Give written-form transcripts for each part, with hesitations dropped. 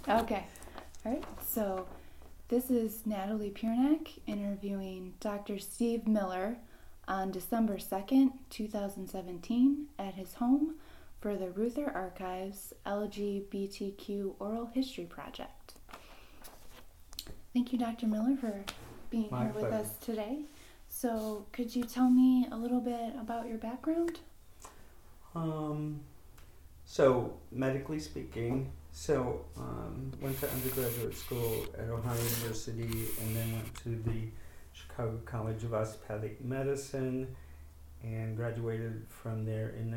Okay. All right. So this is Natalie Piernak interviewing Dr. Steve Miller on December 2nd, 2017 at his home for the Reuther Archives LGBTQ Oral History Project. Thank you, Dr. Miller, for being My here with pleasure. us today. So could you tell me a little bit about your background? So medically speaking, went to undergraduate school at Ohio University and then went to the Chicago College of Osteopathic Medicine and graduated from there in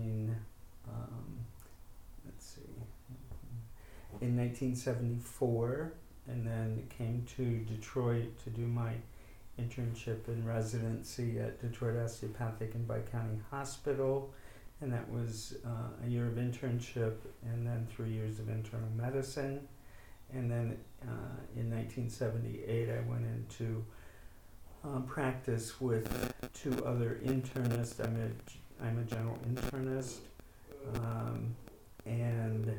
1974, and then came to Detroit to do my internship and residency at Detroit Osteopathic and Bi-County Hospital, and that was a year of internship and then 3 years of internal medicine. And then in 1978 I went into practice with two other internists. I'm a general internist, and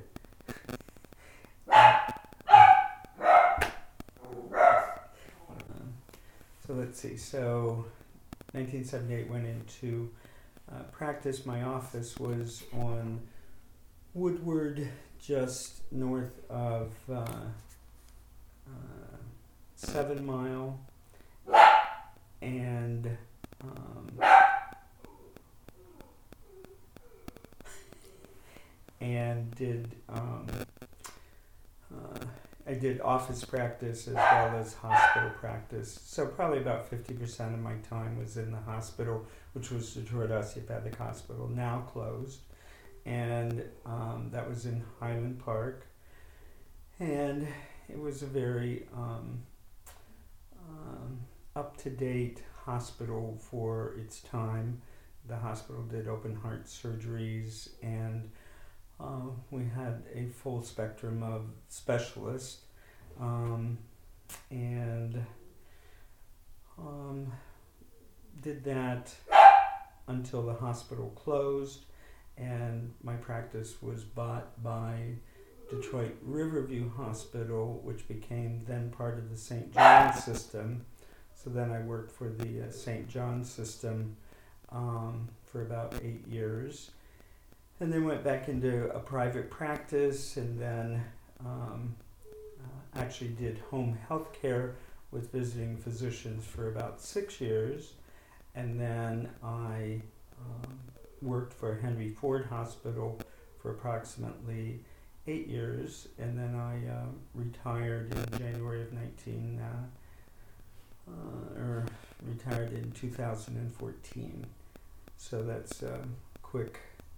so let's see. So 1978 went into practice. My office was on Woodward, just north of 7 Mile, and I did office practice as well as hospital practice. So probably about 50% of my time was in the hospital, which was Detroit Osteopathic Hospital, now closed. And that was in Highland Park. And it was a very up-to-date hospital for its time. The hospital did open heart surgeries, and we had a full spectrum of specialists, and did that until the hospital closed, and my practice was bought by Detroit Riverview Hospital, which became then part of the St. John's system. So then I worked for the St. John's system for about 8 years, and then went back into a private practice, and then actually did home health care with visiting physicians for about 6 years, and then I worked for Henry Ford Hospital for approximately 8 years, and then I retired in January of retired in 2014. So that's a quick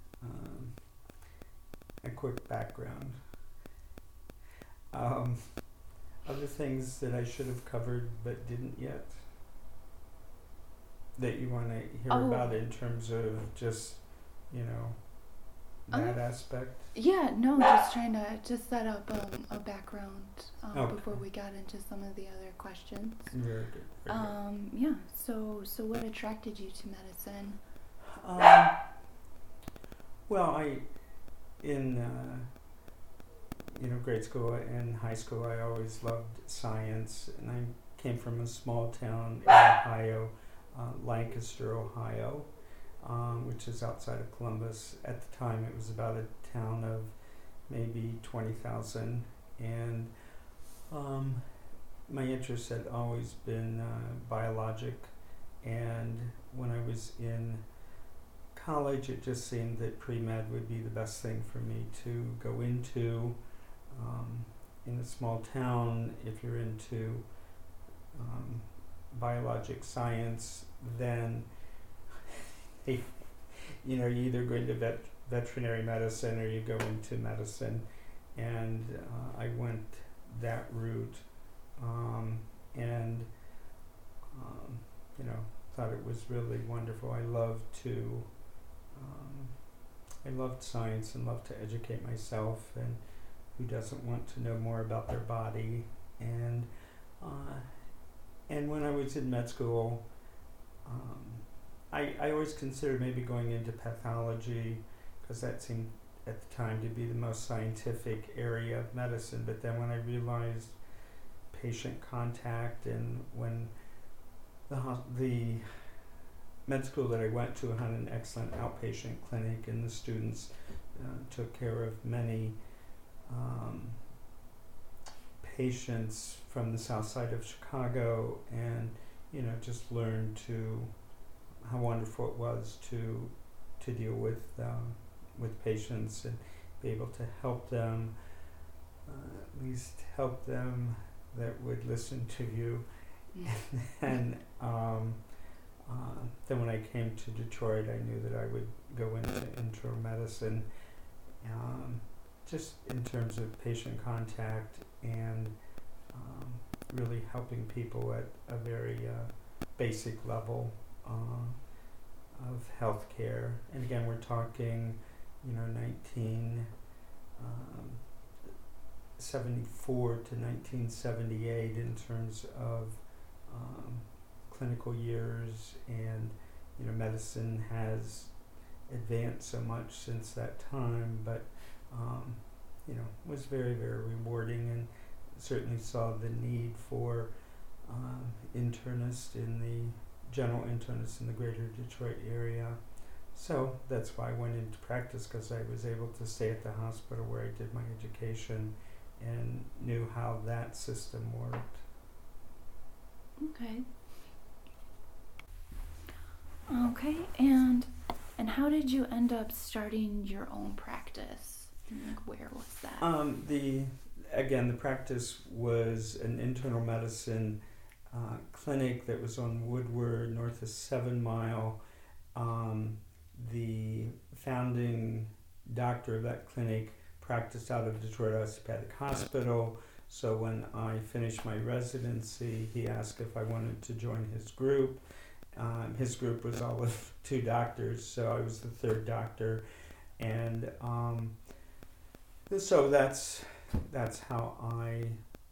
background. Other things that I should have covered but didn't yet, that you want to hear about in terms of just, that aspect? Yeah, no, just trying to set up a background Okay. before we got into some of the other questions. Very good. Very good. Yeah. So what attracted you to medicine? Well, in grade school and high school, I always loved science, and I came from a small town in Ohio, Lancaster, Ohio, which is outside of Columbus. At the time, it was about a town of maybe 20,000, and my interest had always been biologic, and when I was in college, it just seemed that pre-med would be the best thing for me to go into. In a small town, if you're into biologic science, then you either go into veterinary medicine or you go into medicine, and I went that route, and thought it was really wonderful. I loved science and loved to educate myself, and who doesn't want to know more about their body? And when I was in med school, I always considered maybe going into pathology, because that seemed at the time to be the most scientific area of medicine, but then when I realized patient contact, and when the med school that I went to had an excellent outpatient clinic, and the students took care of many patients from the south side of Chicago, and just learned how wonderful it was to deal with patients and be able to help them, at least help them that would listen to you. And then when I came to Detroit, I knew that I would go into internal medicine, just in terms of patient contact and really helping people at a very basic level of healthcare. And again, we're talking, 1974 to 1978 in terms of clinical years, and medicine has advanced so much since that time, but was very, very rewarding, and certainly saw the need for general internists in the greater Detroit area. So that's why I went into practice, because I was able to stay at the hospital where I did my education and knew how that system worked. Okay. Okay, and how did you end up starting your own practice? Where was that? The practice was an internal medicine clinic that was on Woodward, north of 7 Mile. The founding doctor of that clinic practiced out of Detroit Osteopathic Hospital. So when I finished my residency, he asked if I wanted to join his group. His group was all of 2 doctors, so I was the 3rd doctor, and so that's how I,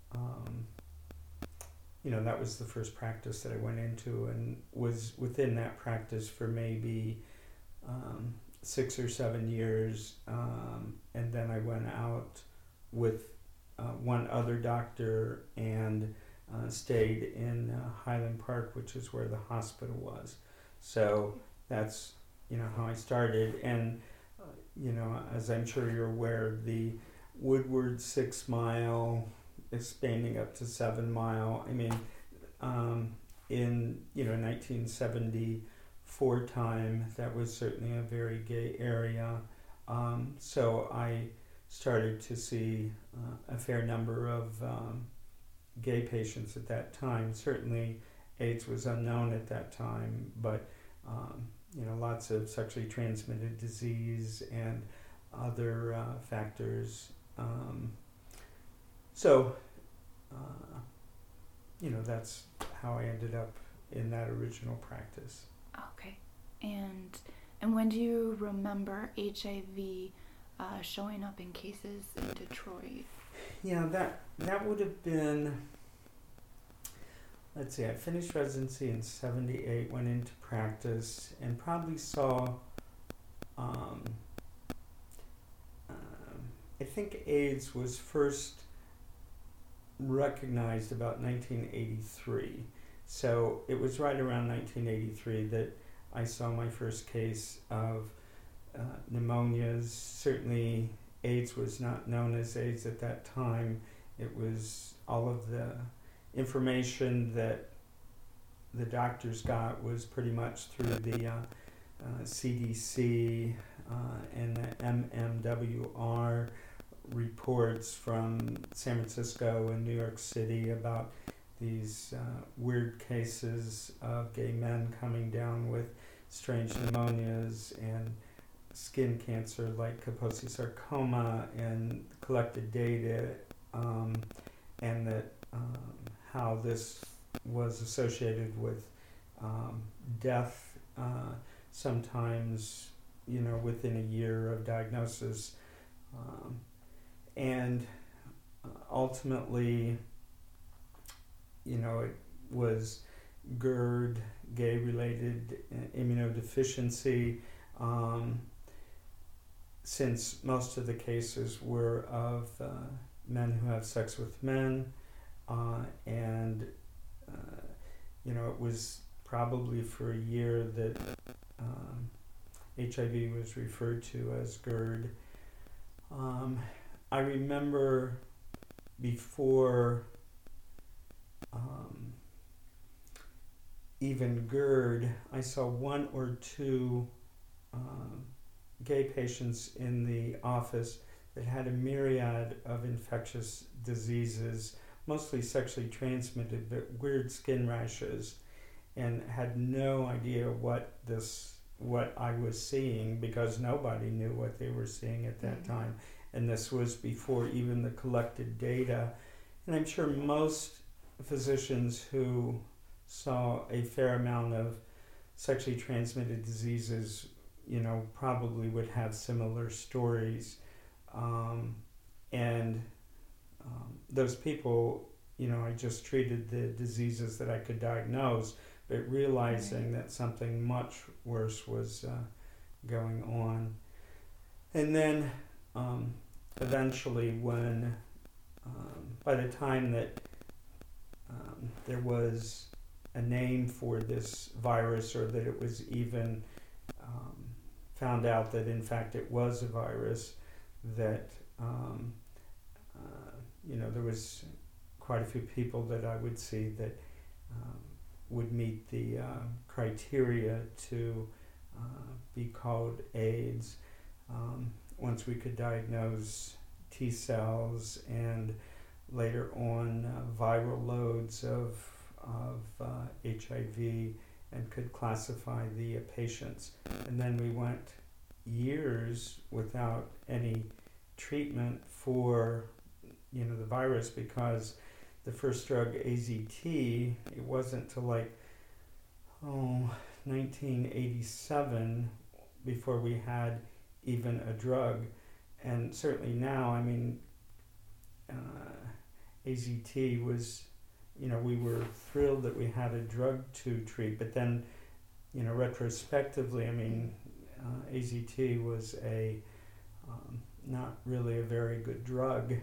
that was the first practice that I went into, and was within that practice for maybe 6 or 7 years, and then I went out with one other doctor and stayed in Highland Park, which is where the hospital was. So that's how I started, and as I'm sure you're aware, the Woodward 6 Mile expanding up to 7 Mile. I mean, in 1974 time, that was certainly a very gay area. So I started to see a fair number of gay patients at that time. Certainly AIDS was unknown at that time, but lots of sexually transmitted disease and other factors. That's how I ended up in that original practice. Okay. And when do you remember HIV showing up in cases in Detroit? Yeah, that would have been, let's see, I finished residency in 78, went into practice, and probably saw, I think AIDS was first recognized about 1983. So it was right around 1983 that I saw my first case of pneumonias. Certainly AIDS was not known as AIDS at that time. It was all of the information that the doctors got was pretty much through the CDC and the MMWR reports from San Francisco and New York City about these weird cases of gay men coming down with strange pneumonias and skin cancer like Kaposi sarcoma, and collected data, and that how this was associated with death, sometimes within a year of diagnosis, and ultimately it was GERD, gay-related immunodeficiency, since most of the cases were of men who have sex with men, and it was probably for a year that HIV was referred to as GERD. I remember before even GERD, I saw one or two gay patients in the office that had a myriad of infectious diseases, mostly sexually transmitted, but weird skin rashes, and had no idea what I was seeing, because nobody knew what they were seeing at that time. And this was before even the collected data. And I'm sure most physicians who saw a fair amount of sexually transmitted diseases, probably would have similar stories. Those people, I just treated the diseases that I could diagnose, but realizing that something much worse was going on. And then eventually when, by the time that there was a name for this virus, or that it was even found out that in fact it was a virus, that there was quite a few people that I would see that would meet the criteria to be called AIDS. Once we could diagnose T cells and later on viral loads of HIV, and could classify the patients. And then we went years without any treatment for the virus, because the first drug, AZT, it wasn't till 1987 before we had even a drug. And certainly now, AZT was, we were thrilled that we had a drug to treat, but then, retrospectively, AZT was not really a very good drug,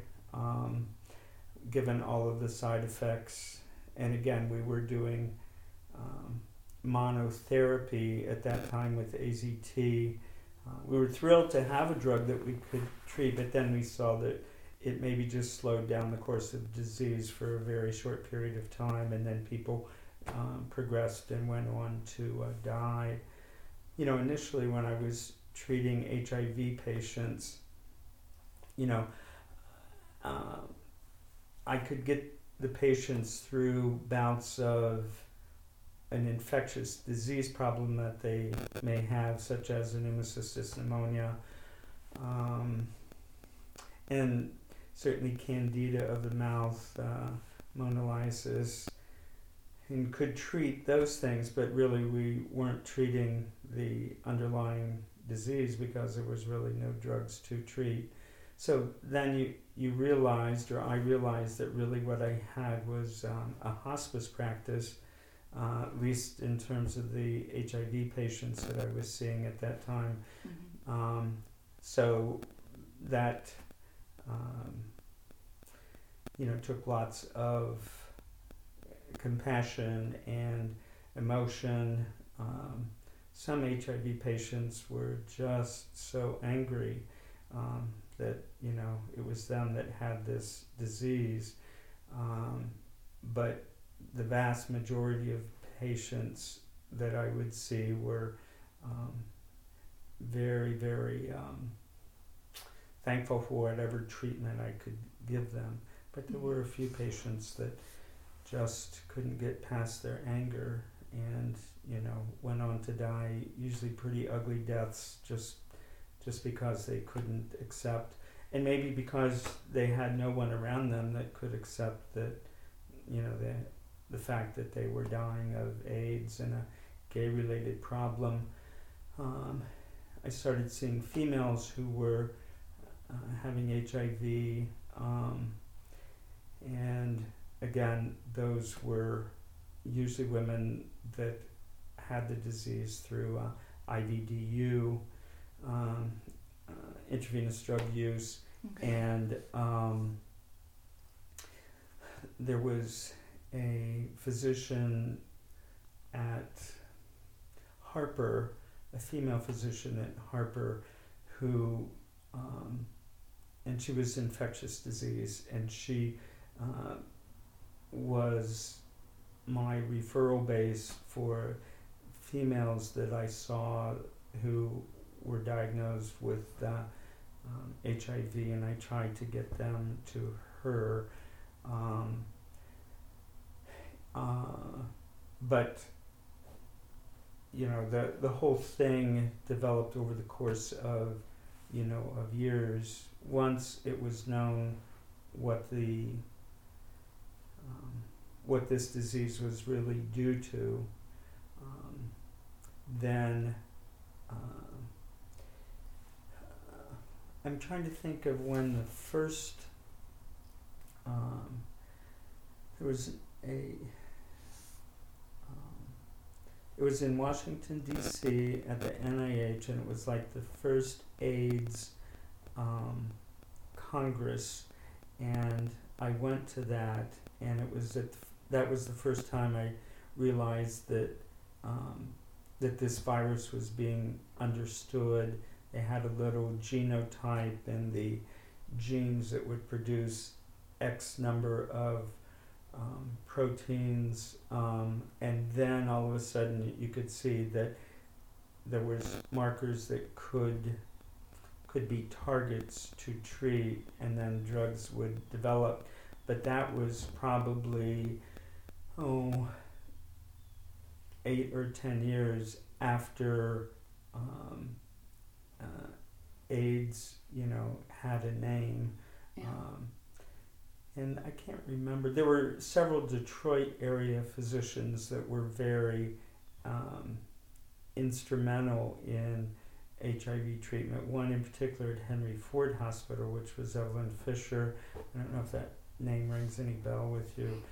given all of the side effects. And again, we were doing monotherapy at that time with AZT. We were thrilled to have a drug that we could treat, but then we saw that it maybe just slowed down the course of disease for a very short period of time, and then people progressed and went on to die. Initially when I was treating HIV patients, I could get the patients through bouts of an infectious disease problem that they may have, such as an pneumocystis pneumonia, and certainly candida of the mouth, monolysis, and could treat those things, but really we weren't treating the underlying disease because there was really no drugs to treat. So then you realized, or I realized, that really what I had was a hospice practice, at least in terms of the HIV patients that I was seeing at that time. So that took lots of compassion and emotion. Some HIV patients were just so angry that it was them that had this disease, but the vast majority of patients that I would see were very, very thankful for whatever treatment I could give them. But there were a few patients that just couldn't get past their anger and went on to die, usually pretty ugly deaths, just because they couldn't accept, and maybe because they had no one around them that could accept that the fact that they were dying of AIDS and a gay-related problem. I started seeing females who were having HIV, and again, those were usually women that had the disease through IVDU, intravenous drug use, Okay. and there was a physician at Harper, a female physician at Harper, who, and she was infectious disease, and she was my referral base for females that I saw who were diagnosed with HIV, and I tried to get them to her. But you know, the whole thing developed over the course of, you know, of years. Once it was known what what this disease was really due to, then I'm trying to think of when the first there was a it was in Washington, D.C. at the NIH, and it was like the first AIDS Congress, and I went to that, and it was that was the first time I realized that that this virus was being understood. They had a little genotype in the genes that would produce X number of proteins, and then all of a sudden you could see that there was markers that could be targets to treat, and then drugs would develop. But that was probably 8 or 10 years after AIDS, you know, had a name. Yeah. And I can't remember. There were several Detroit area physicians that were very instrumental in HIV treatment. One in particular at Henry Ford Hospital, which was Evelyn Fisher. I don't know if that name rings any bell with you.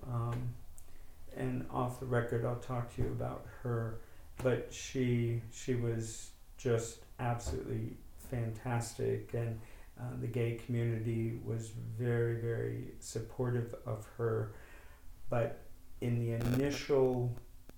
And off the record, I'll talk to you about her. But she was just absolutely fantastic, and the gay community was very, very supportive of her. But in the initial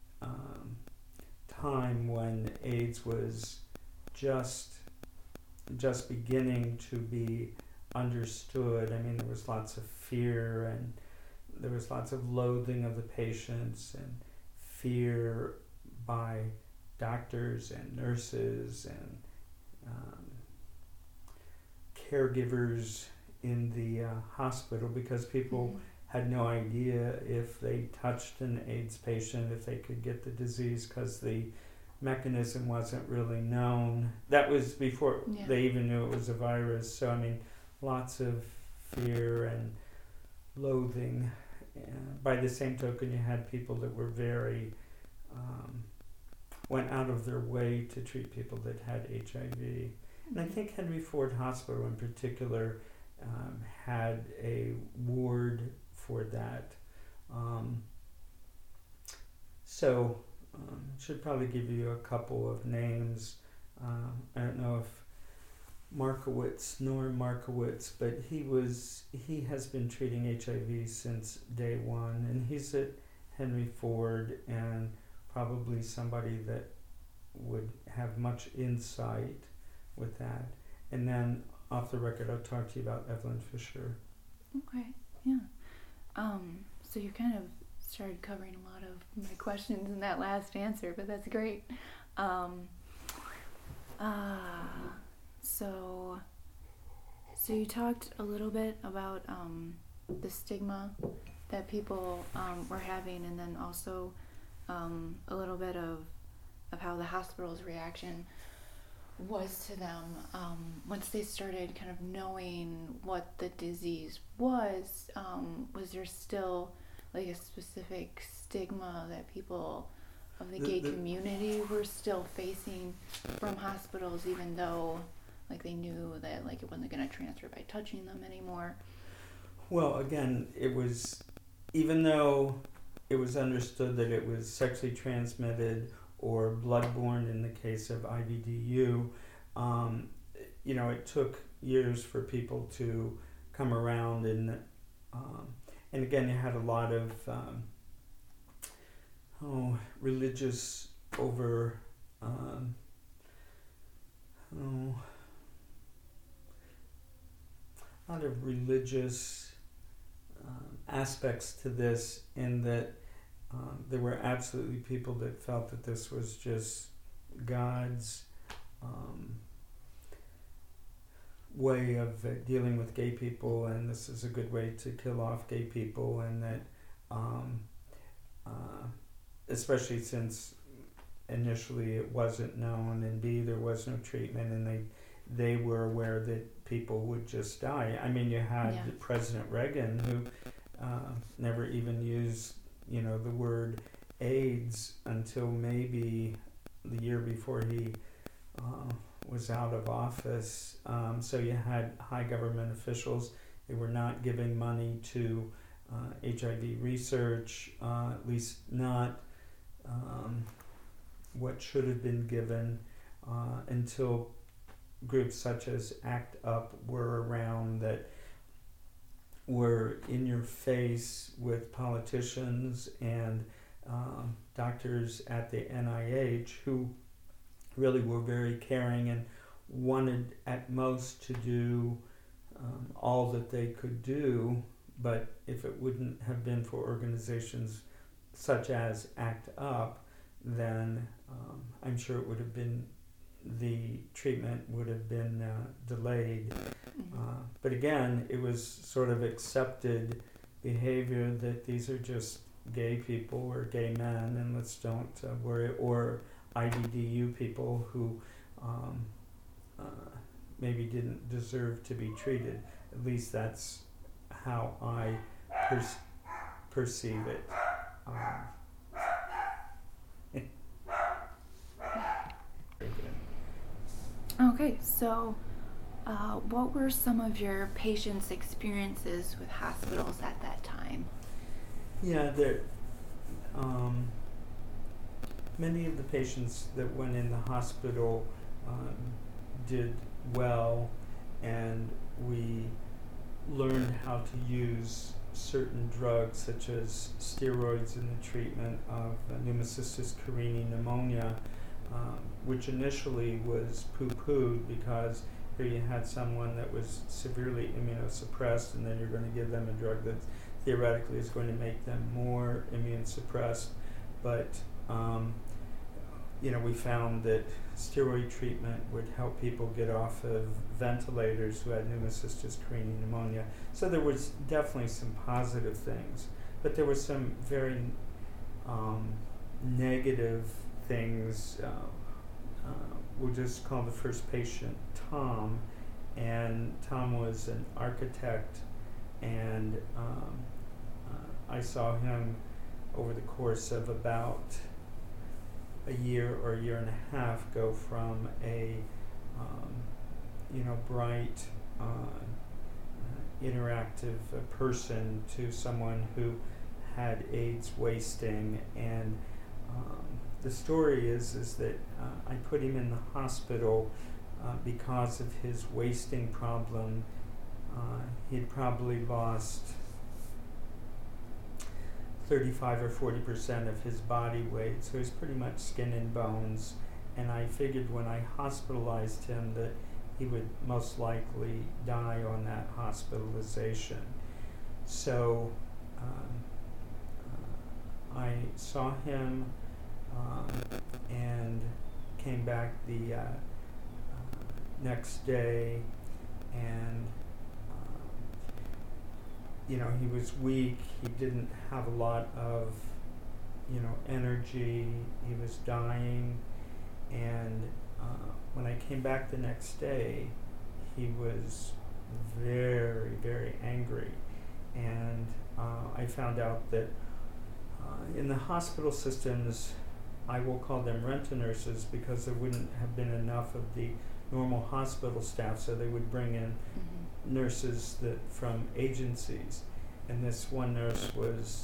time when AIDS was just beginning to be understood, I mean, there was lots of fear, and there was lots of loathing of the patients, and fear by doctors and nurses and caregivers in the hospital, because people had no idea if they touched an AIDS patient if they could get the disease, because the mechanism wasn't really known. That was before they even knew it was a virus. So I mean, lots of fear and loathing. By the same token, you had people that were very went out of their way to treat people that had HIV. And I think Henry Ford Hospital in particular had a ward for that. Should probably give you a couple of names. I don't know if Norm Markowitz, but he has been treating HIV since day one, and he's at Henry Ford, and probably somebody that would have much insight with that. And then off the record, I'll talk to you about Evelyn Fisher. Okay, yeah. So you kind of started covering a lot of my questions in that last answer, but that's great. So you talked a little bit about the stigma that people were having, and then also a little bit of how the hospital's reaction was to them once they started kind of knowing what the disease was. Was there still like a specific stigma that people of the gay community were still facing from hospitals, even though like they knew that like it wasn't going to transfer by touching them anymore? Well, again, it was, even though it was understood that it was sexually transmitted or bloodborne in the case of IVDU, it took years for people to come around, and again, you had a lot of religious over a lot of religious aspects to this, in that there were absolutely people that felt that this was just God's way of dealing with gay people, and this is a good way to kill off gay people, and that especially since initially it wasn't known, and B, there was no treatment, and they were aware that people would just die. I mean, you had President Reagan, who never even used the word AIDS until maybe the year before he was out of office. So you had high government officials. They were not giving money to HIV research, at least not what should have been given, until groups such as ACT UP were around, that were in your face with politicians and doctors at the NIH, who really were very caring and wanted at most to do all that they could do. But if it wouldn't have been for organizations such as ACT UP, then I'm sure it would have been, the treatment would have been delayed. But again, it was sort of accepted behavior that these are just gay people or gay men, and let's don't worry, or IDDU people who maybe didn't deserve to be treated. At least that's how I perceive it. Okay, so what were some of your patients' experiences with hospitals at that time? Yeah, many of the patients that went in the hospital did well, and we learned how to use certain drugs such as steroids in the treatment of pneumocystis carinii pneumonia, which initially was poo-pooed because here you had someone that was severely immunosuppressed, and then you're going to give them a drug that theoretically is going to make them more immune suppressed. But we found that steroid treatment would help people get off of ventilators who had pneumocystis carinii pneumonia. So there was definitely some positive things, but there were some very negative things. We'll just call the first patient Tom, and Tom was an architect, and I saw him over the course of about a year or a year and a half go from a bright, interactive person to someone who had AIDS wasting. And the story is that I put him in the hospital because of his wasting problem. He'd probably lost 35 or 40% of his body weight, so he's pretty much skin and bones. And I figured when I hospitalized him that he would most likely die on that hospitalization. So I saw him and came back the next day, and he was weak. He didn't have a lot of energy. He was dying, and when I came back the next day, he was very, very angry. And I found out that in the hospital systems, I will call them rent-a-nurses because there wouldn't have been enough of the normal hospital staff, so they would bring in nurses from agencies. And this one nurse was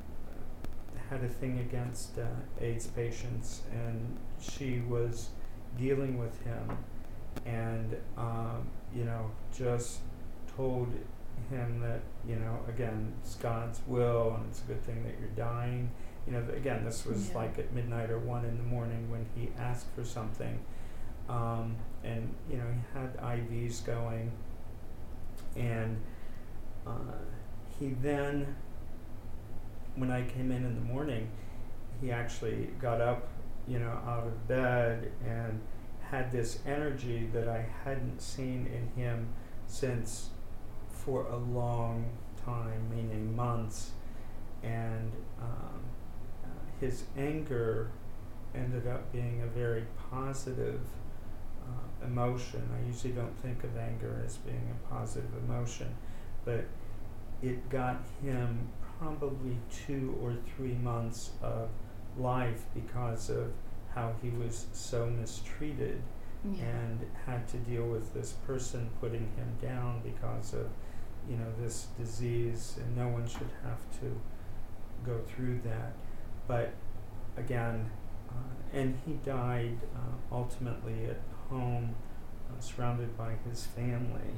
had a thing against AIDS patients, and she was dealing with him, and just told him that, again, it's God's will, and it's a good thing that you're dying. Again, this was like at midnight or 1 in the morning when he asked for something, and he had IVs going, and he then, when I came in the morning, he actually got up, out of bed, and had this energy that I hadn't seen in him since for a long time, meaning months, and his anger ended up being a very positive emotion. I usually don't think of anger as being a positive emotion, but it got him probably 2 or 3 months of life because of how he was so mistreated and had to deal with this person putting him down because of this disease, and no one should have to go through that. But again, and he died ultimately at home, surrounded by his family.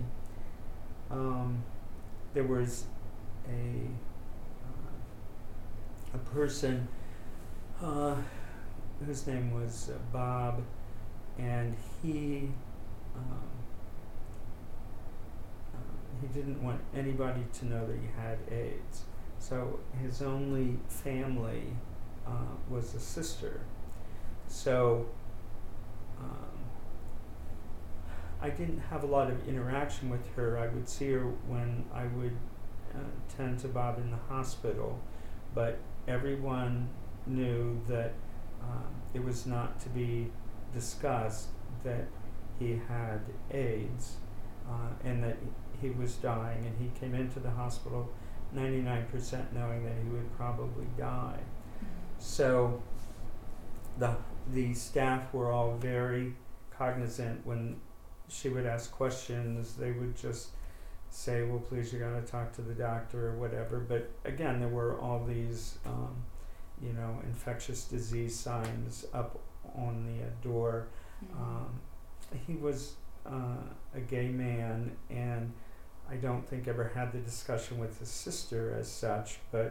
There was a person whose name was Bob, and he didn't want anybody to know that he had AIDS. So his only family was a sister. So I didn't have a lot of interaction with her. I would see her when I would tend to Bob in the hospital, but everyone knew that it was not to be discussed that he had AIDS, and that he was dying, and he came into the hospital 99% knowing that he would probably die. So the staff were all very cognizant. When she would ask questions, they would just say, well, please, you got to talk to the doctor or whatever. But again, there were all these infectious disease signs up on the door. He was a gay man, and I don't think ever had the discussion with his sister as such, but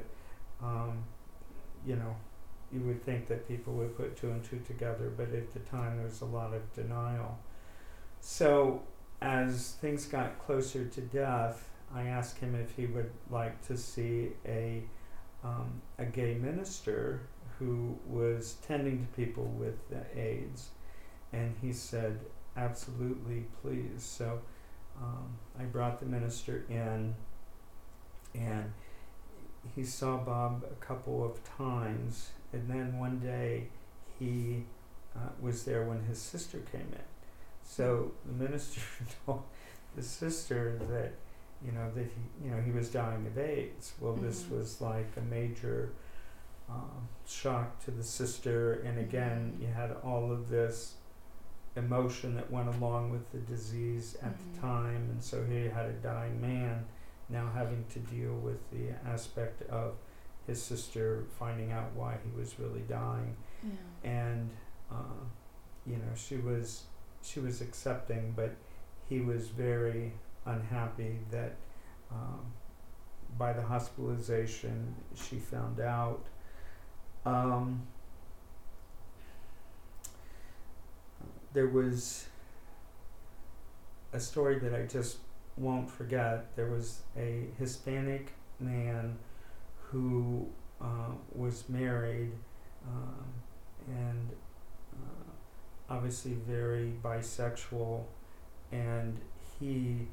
you would think that people would put 2 and 2 together, but at the time there was a lot of denial. So as things got closer to death, I asked him if he would like to see a gay minister who was tending to people with AIDS, and he said, absolutely, please. So I brought the minister in, and he saw Bob a couple of times, and then one day he was there when his sister came in. So the minister told the sister that he was dying of AIDS. Well, this was like a major shock to the sister, and again, you had all of this emotion that went along with the disease at the time, and so here you had a dying man now having to deal with the aspect of his sister finding out why he was really dying, and she was accepting, but he was very unhappy that by the hospitalization she found out. There was a story that I just won't forget. There was a Hispanic man who was married, and obviously very bisexual, and he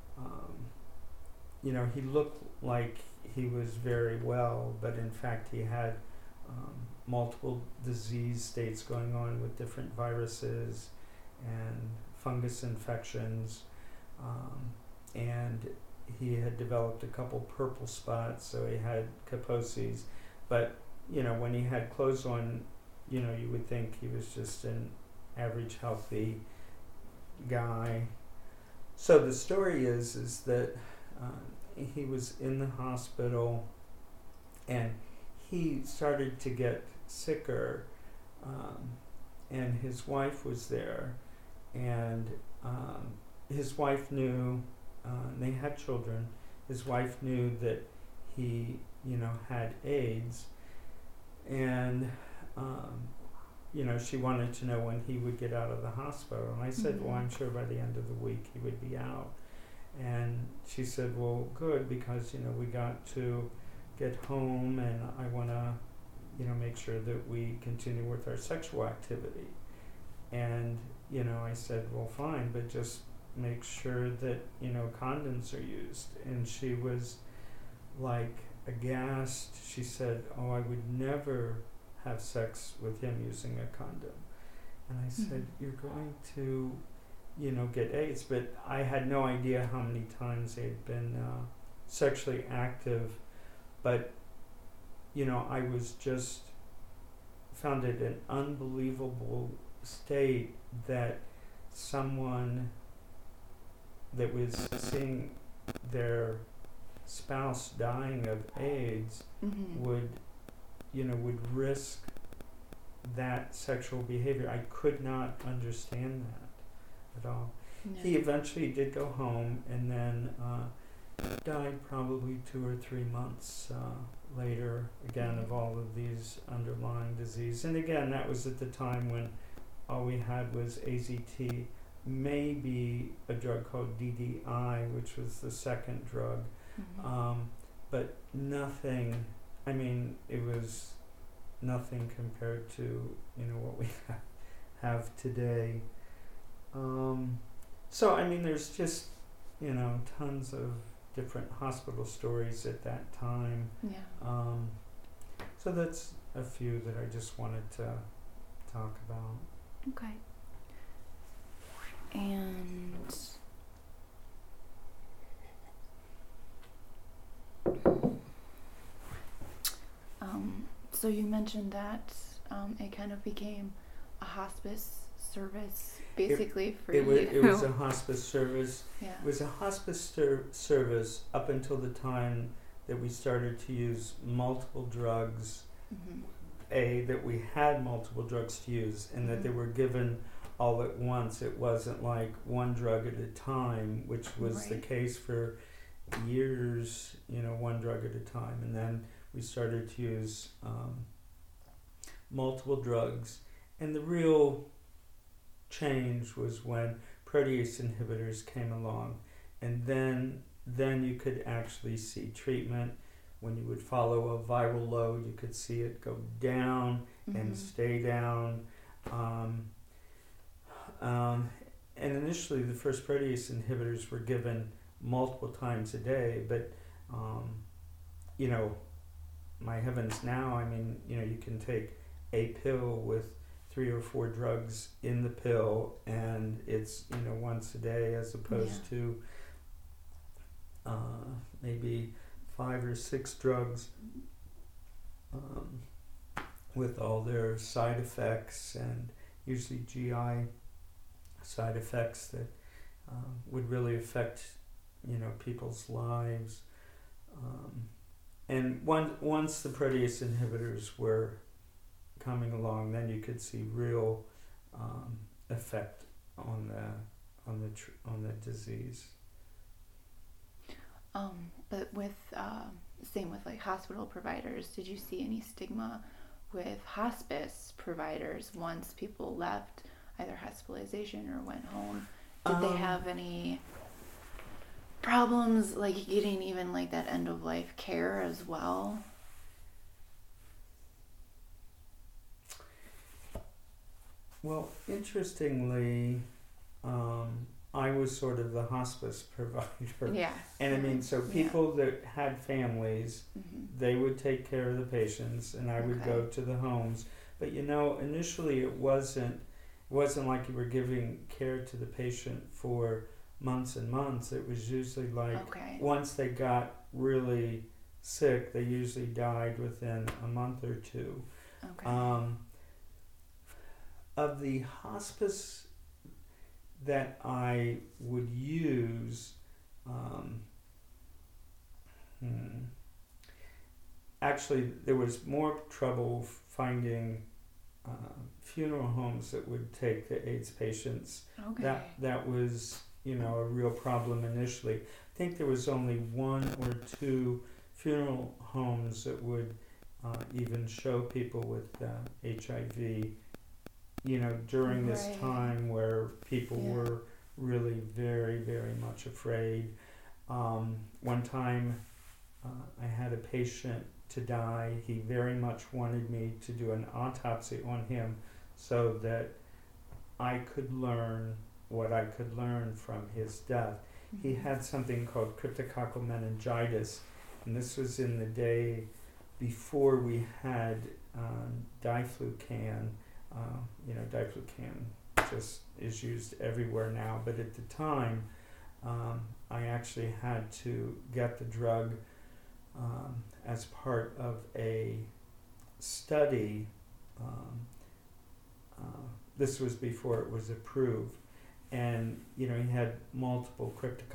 he looked like he was very well, but in fact he had multiple disease states going on with different viruses and fungus infections, and he had developed a couple purple spots, so he had Kaposi's, but when he had clothes on, you would think he was just an average healthy guy. So the story is that he was in the hospital, and he started to get sicker, and his wife was there, and his wife knew, and they had children. His wife knew that he, had AIDS, and she wanted to know when he would get out of the hospital. And I said, well, I'm sure by the end of the week he would be out. And she said, well, good, because, we got to get home, and I want to, make sure that we continue with our sexual activity. And, I said, well, fine, but just make sure that, condoms are used. And she was like aghast. She said, oh, I would never have sex with him using a condom. And I said, you're going to, get AIDS. But I had no idea how many times they had been sexually active. But, I was just found it an unbelievable state that someone that was seeing their spouse dying of AIDS would risk that sexual behavior. I could not understand that at all. No. He eventually did go home, and then died probably 2 or 3 months later, again, of all of these underlying disease. And again, that was at the time when all we had was AZT, maybe a drug called DDI, which was the second drug, but nothing. I mean, it was nothing compared to what we have today. So I mean, there's just tons of different hospital stories at that time. Yeah. So that's a few that I just wanted to talk about. Okay. And so you mentioned that it kind of became a hospice service, basically, for you. It was a hospice service. Yeah. It was a hospice service up until the time that we started to use multiple drugs. That we had multiple drugs to use, and that they were given all at once. It wasn't like one drug at a time, which was the case for years, one drug at a time. And then we started to use multiple drugs. And the real change was when protease inhibitors came along. And then you could actually see treatment. When you would follow a viral load, you could see it go down and stay down. And initially, the first protease inhibitors were given multiple times a day, but, my heavens, now, I mean, you can take a pill with 3 or 4 drugs in the pill, and it's, once a day, as opposed to maybe 5 or 6 drugs with all their side effects, and usually GI side effects that would really affect people's lives. And once the protease inhibitors were coming along, then you could see real effect on the disease. But with same with like hospital providers, did you see any stigma with hospice providers once people left either hospitalization or went home? Did they have any problems like getting even like that end of life care as well? Well, interestingly, I was sort of the hospice provider. Yeah. And I mean, so people that had families, they would take care of the patients, and I would go to the homes. But initially it wasn't like you were giving care to the patient for months and months. It was usually like once they got really sick, they usually died within a month or two. Of the hospice that I would use, actually there was more trouble finding funeral homes that would take the AIDS patients. Okay. That was, a real problem initially. I think there was only 1 or 2 funeral homes that would even show people with HIV, during this Right. time where people Yeah. were really very, very much afraid. One time I had a patient to die. He very much wanted me to do an autopsy on him so that I could learn what I could learn from his death. He Mhm. had something called cryptococcal meningitis, and this was in the day before we had diflucan. Diflucan just is used everywhere now, but at the time, I actually had to get the drug as part of a study. This was before it was approved, and he had multiple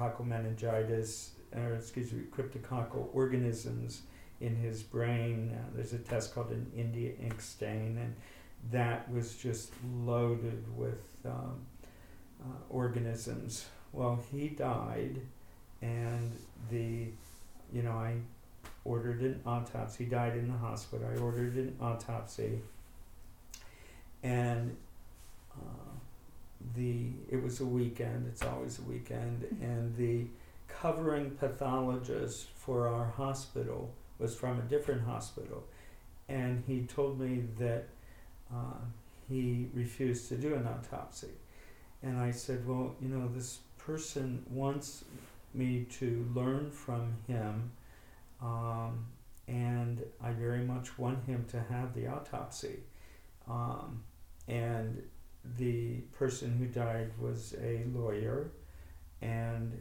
cryptococcal organisms in his brain. There's a test called an India ink stain, and that was just loaded with organisms. Well, he died, and I ordered an autopsy. He died in the hospital. I ordered an autopsy, and it was a weekend. It's always a weekend, and the covering pathologist for our hospital was from a different hospital, and he told me that he refused to do an autopsy. And I said, well, this person wants me to learn from him, and I very much want him to have the autopsy. And the person who died was a lawyer, and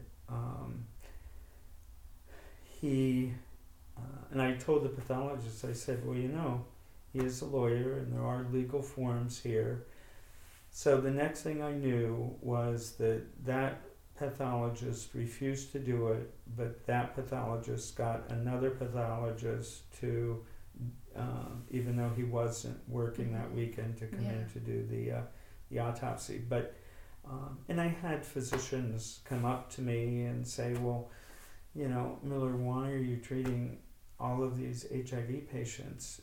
and I told the pathologist, I said, well, he is a lawyer and there are legal forms here. So the next thing I knew was that pathologist refused to do it, but that pathologist got another pathologist to, even though he wasn't working that weekend, to come in to do the autopsy. But and I had physicians come up to me and say, well, Miller, why are you treating all of these HIV patients,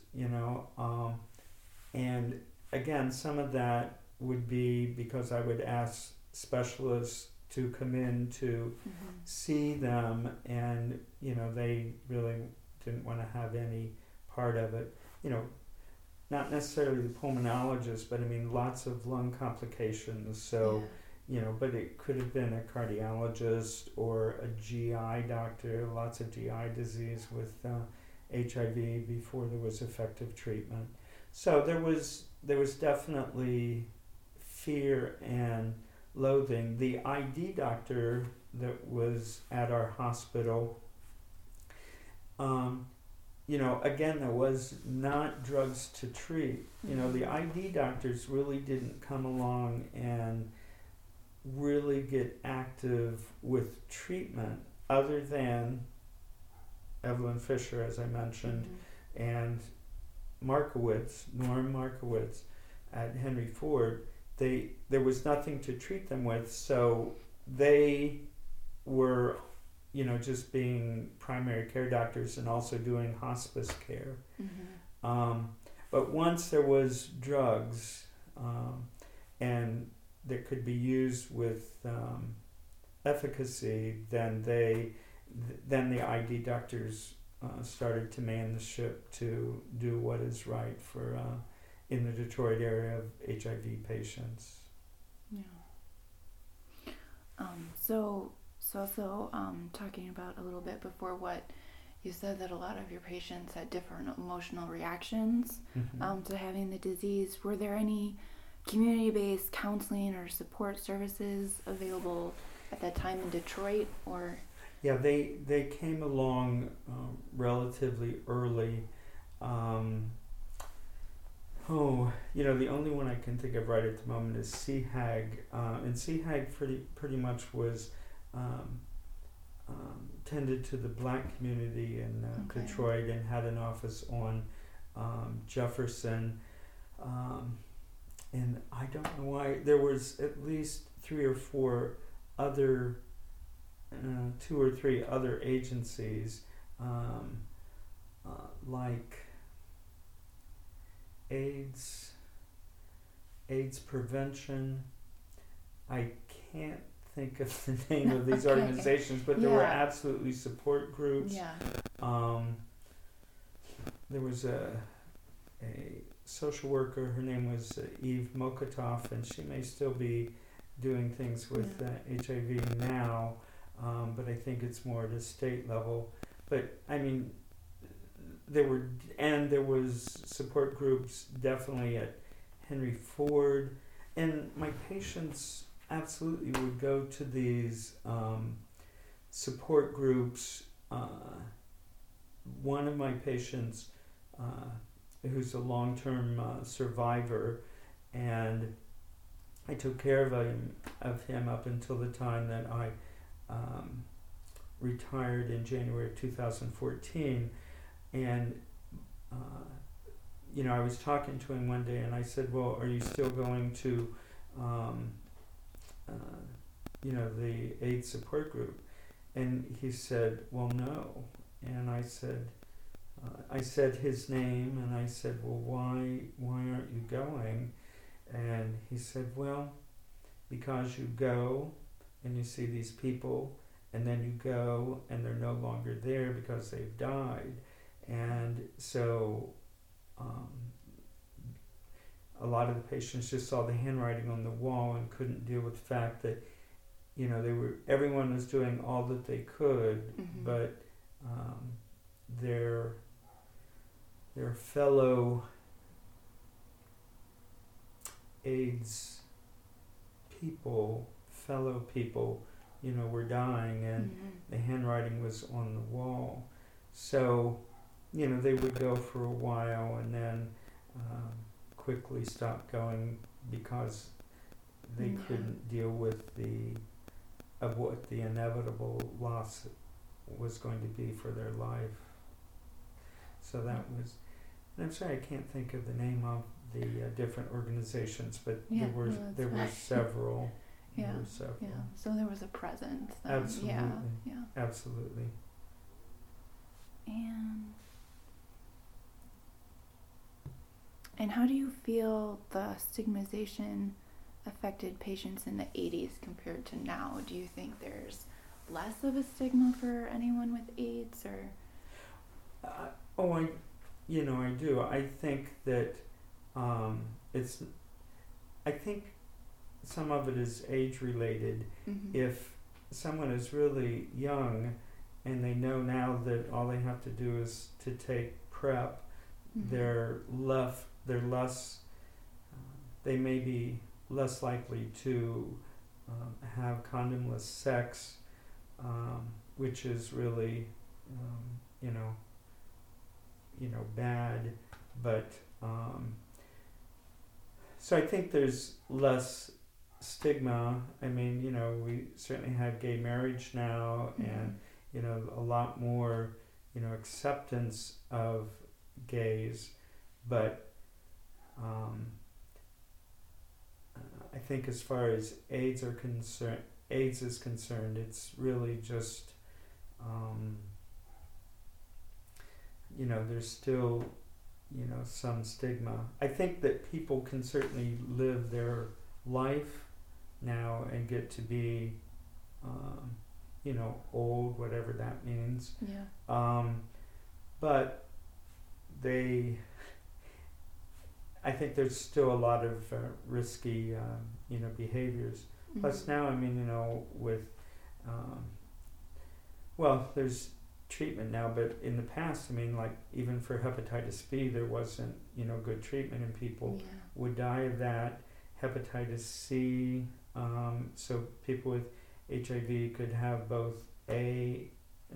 and again, some of that would be because I would ask specialists to come in to see them, and they really didn't want to have any part of it. Not necessarily the pulmonologist, but I mean lots of lung complications. So, but it could have been a cardiologist or a GI doctor. Lots of GI disease with HIV before there was effective treatment. So there was definitely fear and loathing. The ID doctor that was at our hospital, again, there was not drugs to treat. The ID doctors really didn't come along and really get active with treatment other than Evelyn Fisher, as I mentioned, and Norm Markowitz at Henry Ford. There was nothing to treat them with, so they were just being primary care doctors and also doing hospice care. But once there was drugs and that could be used with efficacy, then the ID doctors started to man the ship to do what is right for in the Detroit area of HIV patients. Yeah. So also talking about a little bit before what you said, that a lot of your patients had different emotional reactions to having the disease. Were there any community-based counseling or support services available at that time in Detroit, or? Yeah, they came along relatively early. The only one I can think of right at the moment is CHAG, and CHAG pretty much was tended to the Black community in Detroit and had an office on Jefferson. And I don't know why there was at least 3 or 4 other, 2 or 3 other agencies, like AIDS prevention. I can't think of the name of these Okay. organizations, but there were absolutely support groups. Yeah. There was a social worker. Her name was Eve Mokotov, and she may still be doing things with HIV now, but I think it's more at a state level. But I mean, there was support groups definitely at Henry Ford, and my patients absolutely would go to these support groups. One of my patients, who's a long-term survivor, and I took care of him up until the time that I retired in January of 2014, and I was talking to him one day, and I said, "Well, are you still going to the AIDS support group?" And he said, "Well, no." And I said his name, and I said, "Well, why aren't you going?" And he said, "Well, because you go and you see these people, and then you go and they're no longer there because they've died, and so a lot of the patients just saw the handwriting on the wall and couldn't deal with the fact that everyone was doing all that they could, but their fellow AIDS people, were dying, and the handwriting was on the wall. So, they would go for a while and then quickly stop going because they couldn't deal with what the inevitable loss was going to be for their life. So that was, and I'm sorry I can't think of the name of the different organizations, but there were several. Yeah. So there was a presence. Absolutely. Yeah. Absolutely. And how do you feel the stigmatization affected patients in the 80s compared to now? Do you think there's less of a stigma for anyone with AIDS, or? I do. I think that I think some of it is age related. If someone is really young and they know now that all they have to do is to take PrEP, they may be less likely to have condomless sex, which is really bad, but so I think there's less stigma. I mean, we certainly have gay marriage now, and a lot more acceptance of gays, but I think as far as AIDS is concerned, it's really just there's still some stigma. I think that people can certainly live their life now and get to be old, whatever that means. But I think there's still a lot of risky behaviors. Plus now, with there's treatment now, but in the past, even for hepatitis B, there wasn't good treatment, and people would die of that. Hepatitis C, so people with HIV could have both B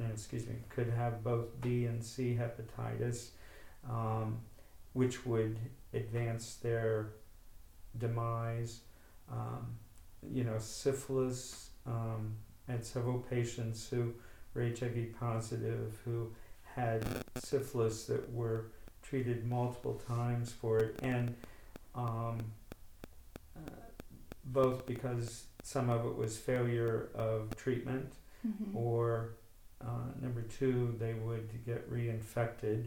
and C hepatitis, which would advance their demise. Syphilis. I had several patients who were HIV positive who had syphilis that were treated multiple times for it, and both because some of it was failure of treatment, or number two, they would get reinfected.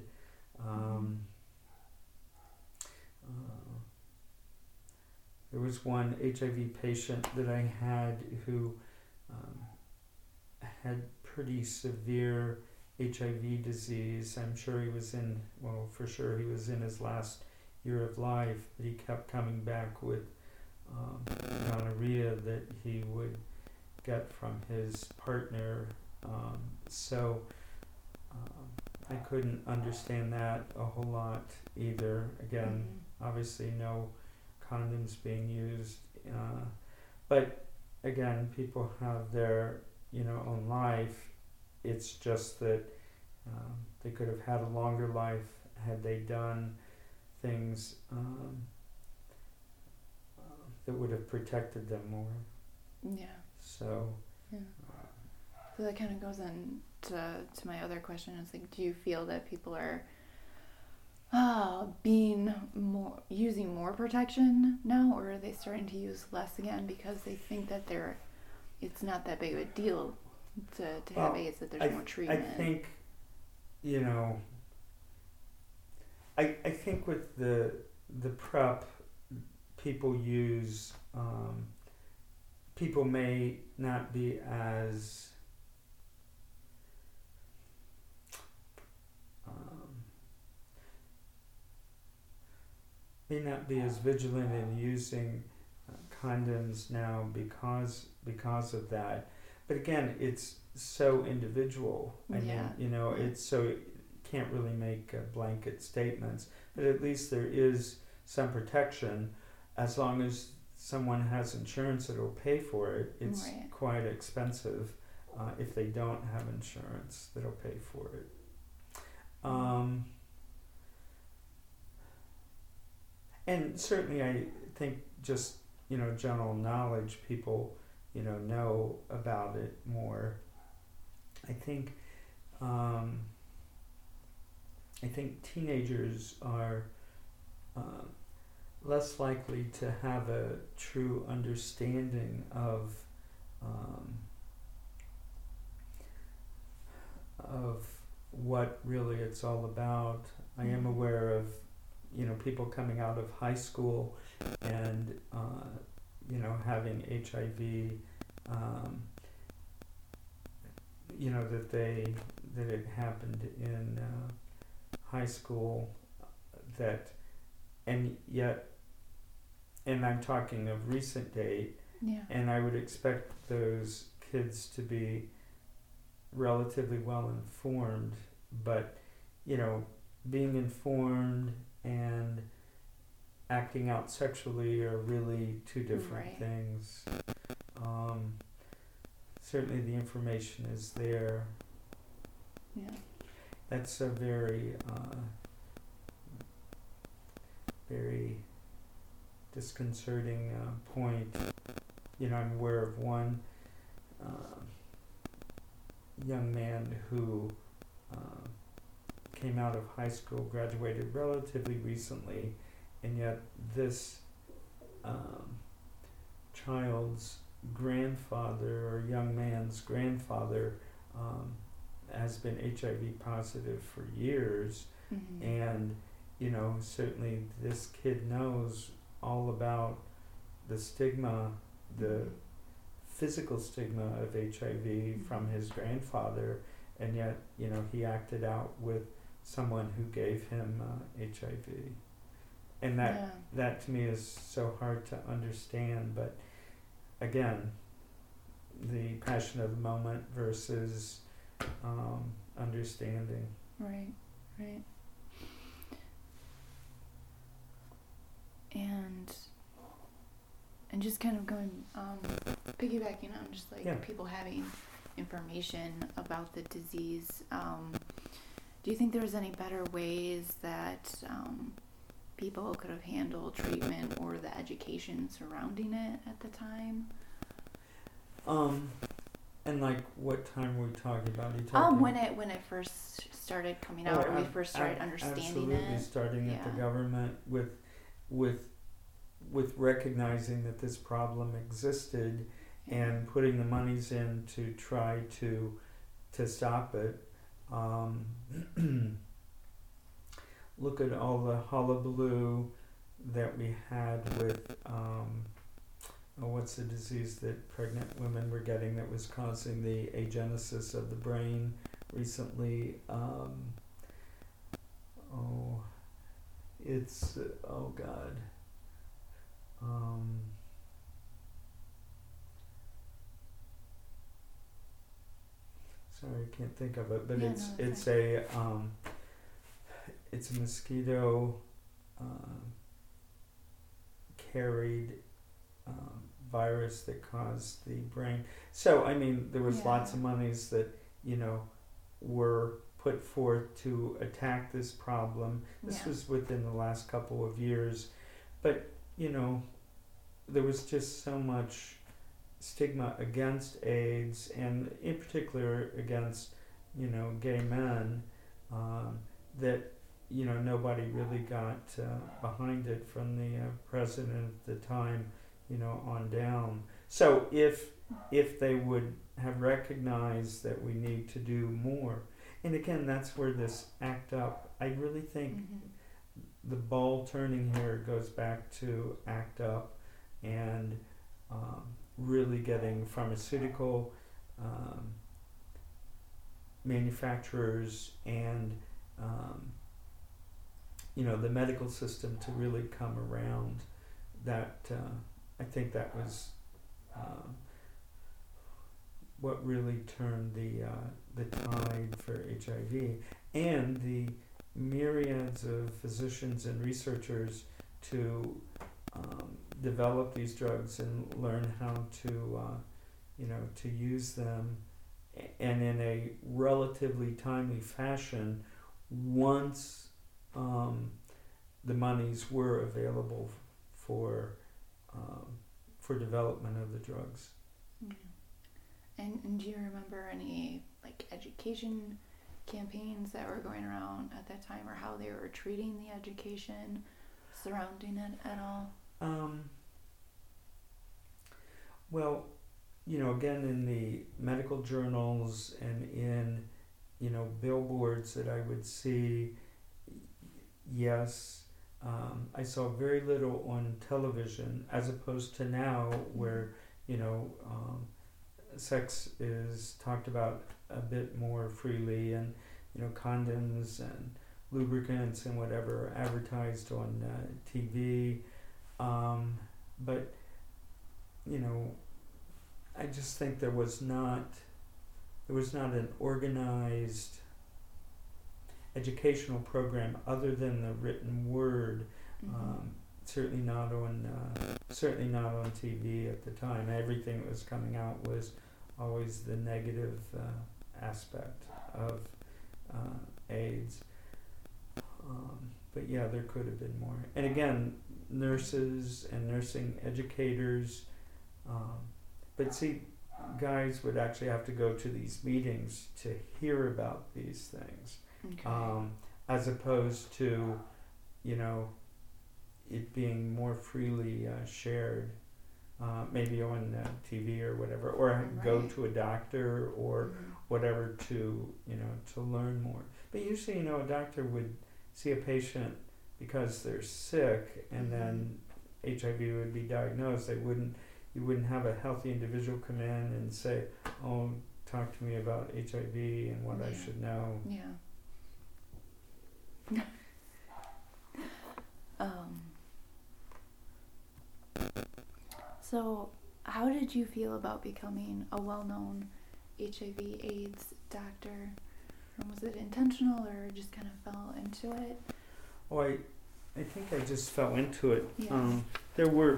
There was one HIV patient that I had who had pretty severe HIV disease. I'm sure he was for sure he was in his last year of life, but he kept coming back with gonorrhea that he would get from his partner. So I couldn't understand that a whole lot either. Again, obviously no condoms being used, but again, people have their own life. It's just that they could have had a longer life had they done things that would have protected them more. Yeah. So. Yeah. So that kind of goes on to my other question. It's like, do you feel that people are using more protection now, or are they starting to use less again because they think that it's not that big of a deal to have AIDS, that there's more treatment? I think, I think with the PrEP, people use, people may not be as vigilant in using condoms now because of that. But again, it's so individual. I mean, it's so you can't really make blanket statements. But at least there is some protection, as long as someone has insurance that will pay for it. It's quite expensive if they don't have insurance that'll pay for it. And certainly I think just, general knowledge, people, know about it more. I think teenagers are less likely to have a true understanding of what really it's all about. I am aware of people coming out of high school and having HIV, that it happened in high school, and I'm talking of recent date, and I would expect those kids to be relatively well informed, but being informed and acting out sexually are really two different things. Certainly the information is there. Yeah. That's a very, very disconcerting point. I'm aware of one young man who came out of high school, graduated relatively recently, and yet this child's grandfather, or young man's grandfather, has been HIV positive for years, and certainly this kid knows all about the stigma, the physical stigma of HIV from his grandfather, and yet he acted out with someone who gave him HIV, and that to me is so hard to understand. But again, the passion of the moment versus understanding. Right. And just kind of going, piggybacking on just like people having information about the disease, do you think there was any better ways that people could have handled treatment or the education surrounding it at the time? And like, what time were we talking about? When it first started coming out, or we first started understanding absolutely it. Starting at the government with with recognizing that this problem existed and putting the monies in to try to stop it. Look at all the hullabaloo that we had with what's the disease that pregnant women were getting that was causing the agenesis of the brain recently. Sorry, I can't think of it, but it's a mosquito carried virus that caused the brain. So I mean, there was lots of monies that were put forth to attack this problem. This was within the last couple of years, but there was just so much stigma against AIDS, and in particular against gay men, that nobody really got behind it from the president at the time on down. So if they would have recognized that we need to do more, and again, that's where this ACT UP, I really think the ball turning here goes back to ACT UP and really getting pharmaceutical manufacturers and the medical system to really come around. That I think that was what really turned the tide for HIV, and the myriads of physicians and researchers to develop these drugs and learn how to use them, and in a relatively timely fashion once the monies were available for development of the drugs. And do you remember any education campaigns that were going around at that time, or how they were treating the education surrounding it at all? Well, again, in the medical journals and in billboards that I would see, yes. I saw very little on television, as opposed to now where sex is talked about a bit more freely, and condoms and lubricants and whatever are advertised on TV, but I just think there was not an organized educational program other than the written word. Certainly not on TV at the time. Everything that was coming out was always the negative aspect of AIDS. But yeah, there could have been more. And again, nurses and nursing educators. But see, guys would actually have to go to these meetings to hear about these things. Okay. As opposed to, it being more freely shared, maybe on TV or whatever, or go to a doctor or whatever to learn more. But usually, a doctor would see a patient because they're sick, and then HIV would be diagnosed. You wouldn't have a healthy individual come in and say, "Oh, talk to me about HIV and what I should know." Yeah. So, how did you feel about becoming a well-known HIV/AIDS doctor? Was it intentional, or just kind of fell into it? Oh, I think I just fell into it. Yeah. There were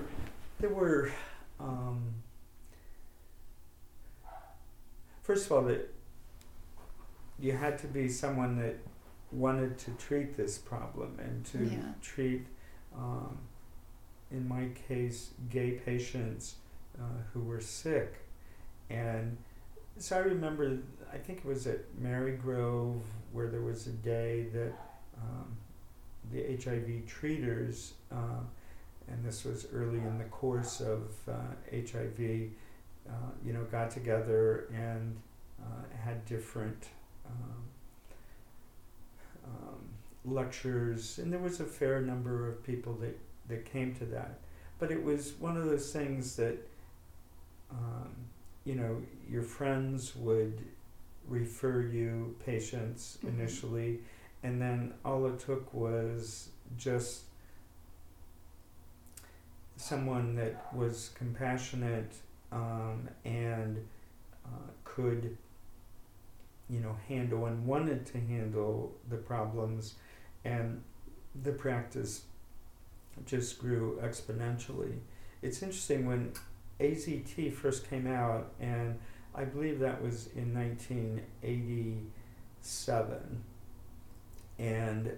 first of all, that you had to be someone that wanted to treat this problem and to treat, in my case, gay patients who were sick. And so I remember, I think it was at Marygrove, where there was a day that the HIV treaters and this was early in the course of HIV, got together and had different lectures, and there was a fair number of people that came to that. But it was one of those things that, your friends would refer you patients initially, and then all it took was just someone that was compassionate and could, handle and wanted to handle the problems, and the practice just grew exponentially. It's interesting, when AZT first came out, and I believe that was in 1987, and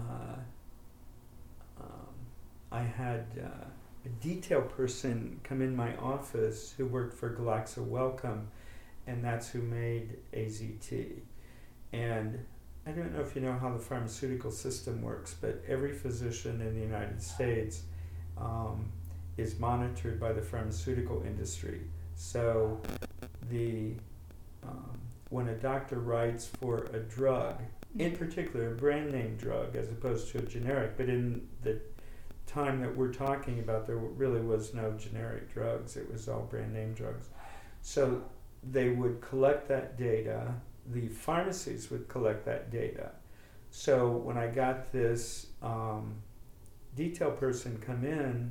I had a detail person come in my office who worked for Glaxo Wellcome, and that's who made AZT. And I don't know if you know how the pharmaceutical system works, but every physician in the United States is monitored by the pharmaceutical industry. So when a doctor writes for a drug, in particular a brand name drug as opposed to a generic, but in the time that we're talking about, there really was no generic drugs, it was all brand name drugs. So they would collect that data, the pharmacies would collect that data. So when I got this detail person come in,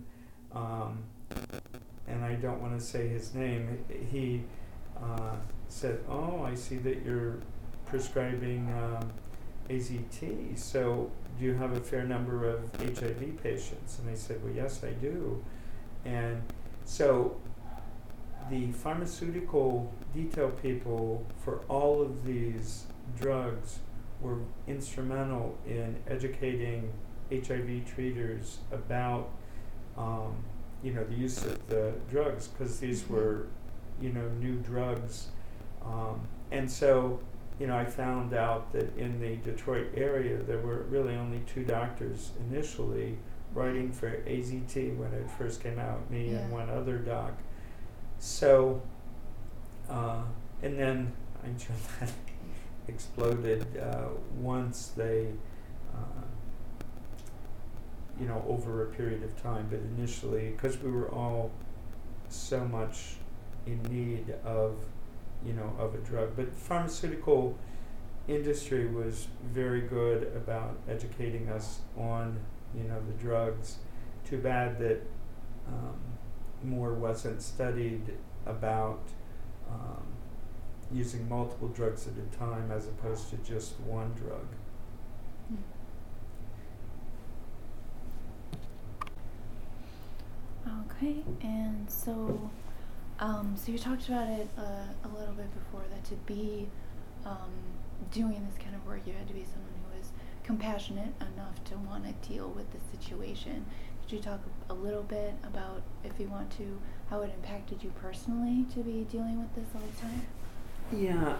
and I don't want to say his name, he said, "Oh, I see that you're prescribing AZT, so do you have a fair number of HIV patients?" And I said, "Well, yes, I do." And so the pharmaceutical detail people for all of these drugs were instrumental in educating HIV treaters about the use of the drugs, because these were new drugs, and so I found out that in the Detroit area there were really only 2 doctors initially writing for AZT when it first came out, me and one other doc. So and then I'm sure that exploded once they over a period of time, but initially, because we were all so much in need of a drug. But pharmaceutical industry was very good about educating us on the drugs. Too bad that more wasn't studied about using multiple drugs at a time as opposed to just one drug. Okay, and so you talked about it a little bit before, that to be doing this kind of work, you had to be someone who was compassionate enough to want to deal with the situation. Could you talk a little bit about, if you want to, how it impacted you personally to be dealing with this all the time? Yeah,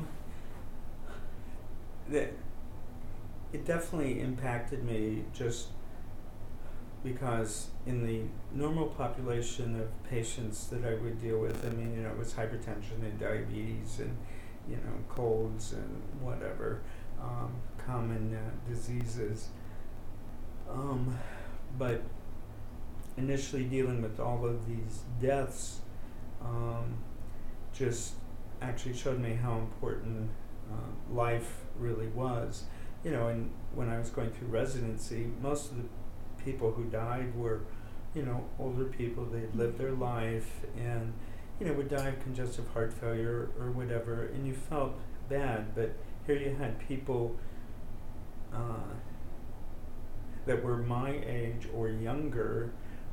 it definitely impacted me, just because in the normal population of patients that I would deal with, it was hypertension and diabetes and, colds and whatever, common diseases. But initially dealing with all of these deaths just actually showed me how important life really was. And when I was going through residency, most of the people who died were, older people. They'd lived their life and, would die of congestive heart failure or whatever, and you felt bad. But here you had people that were my age or younger,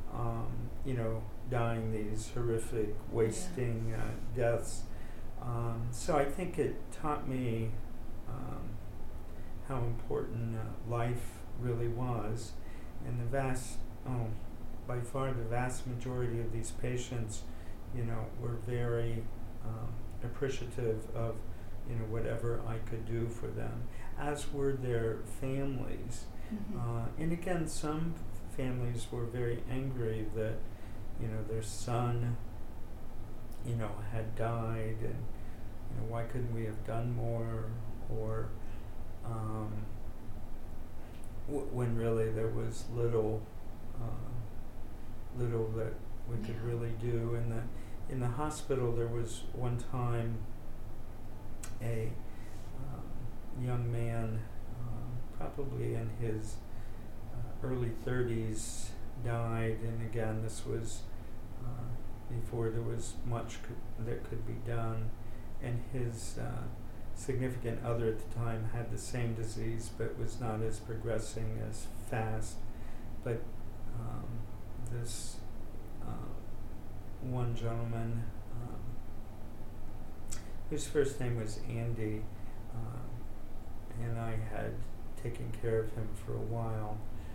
dying these horrific, wasting deaths. So I think it taught me how important life really was. And by far the vast majority of these patients, were very appreciative of, whatever I could do for them, as were their families. And again, some families were very angry that, their son, had died, and, why couldn't we have done more, or when really there was little that we could really do. In the hospital, there was one time a young man, probably in his early 30s, died, and again, this was before there was much that could be done, and his significant other at the time had the same disease but was not as progressing as fast. But this one gentleman, whose first name was Andy, and I had taken care of him for a while.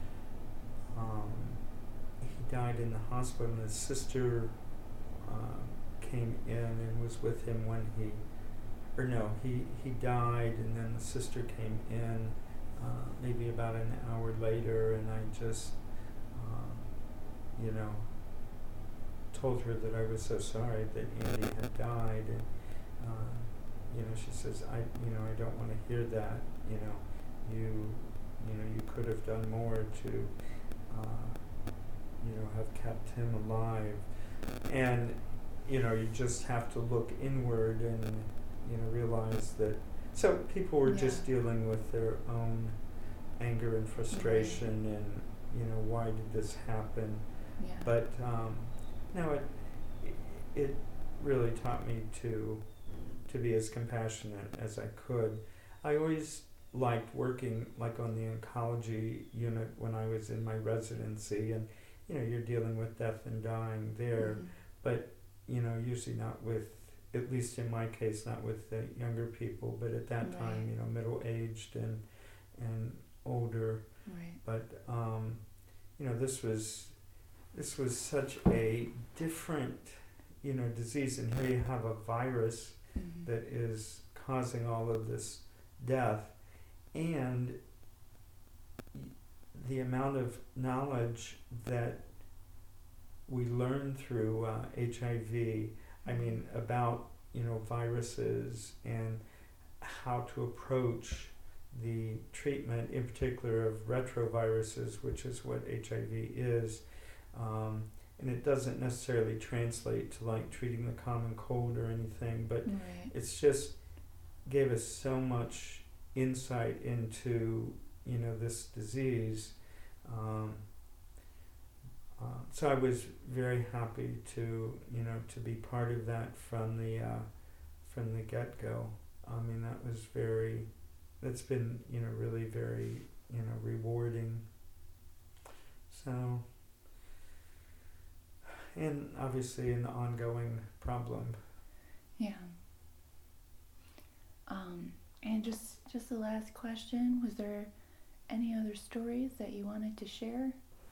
He died in the hospital, and his sister came in and was with him when he died, and then the sister came in maybe about an hour later, and I just told her that I was so sorry that Andy had died, and she says, I don't want to hear that, you could have done more to have kept him alive. And you just have to look inward and realize that, so people were just dealing with their own anger and frustration, and why did this happen? But no, it really taught me to be as compassionate as I could. I always liked working like on the oncology unit when I was in my residency, and you're dealing with death and dying there, but usually not with, at least in my case, not with the younger people, but at that time, middle-aged and older. Right. But this was such a different disease, and here you have a virus that is causing all of this death, and the amount of knowledge that we learn through HIV, about viruses and how to approach the treatment, in particular of retroviruses, which is what HIV is. And it doesn't necessarily translate to like treating the common cold or anything, but it's just gave us so much insight into this disease. So I was very happy to be part of that from the get-go. That's been really very rewarding. So, and obviously an ongoing problem. Yeah. And just the last question, was there any other stories that you wanted to share?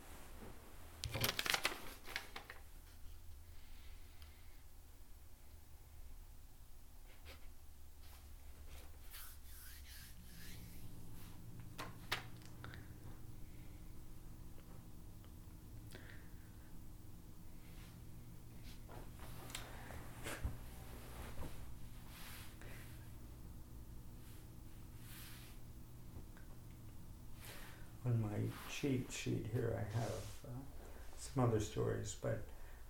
On my cheat sheet here, I have some other stories, but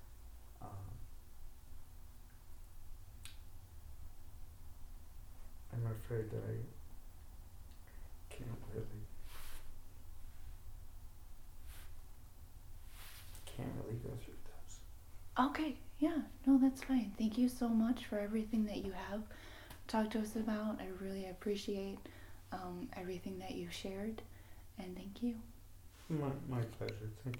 I'm afraid that I can't really go through those. Okay, yeah, no, that's fine. Thank you so much for everything that you have talked to us about. I really appreciate everything that you shared, and thank you. My pleasure. Thank